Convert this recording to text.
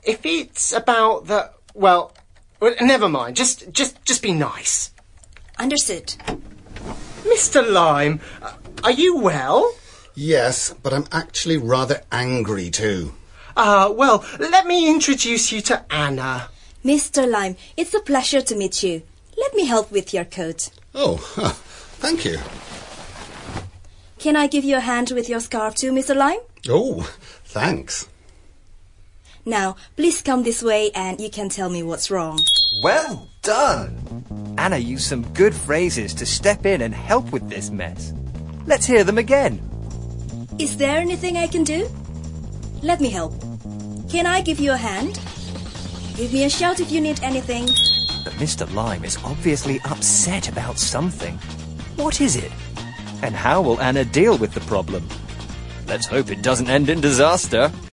if it's about the... Well, never mind. Just be nice. Understood. Mr. Lime, are you well? Yes, but I'm actually rather angry too. Well, let me introduce you to Anna. Mr. Lime, it's a pleasure to meet you. Let me help with your coat. Oh, thank you. Can I give you a hand with your scarf too, Mr. Lime? Oh, thanks. Now, please come this way and you can tell me what's wrong. Well done! Anna used some good phrases to step in and help with this mess. Let's hear them again. Is there anything I can do? Let me help. Can I give you a hand? Give me a shout if you need anything. But Mr. Lime is obviously upset about something. What is it? And how will Anna deal with the problem? Let's hope it doesn't end in disaster.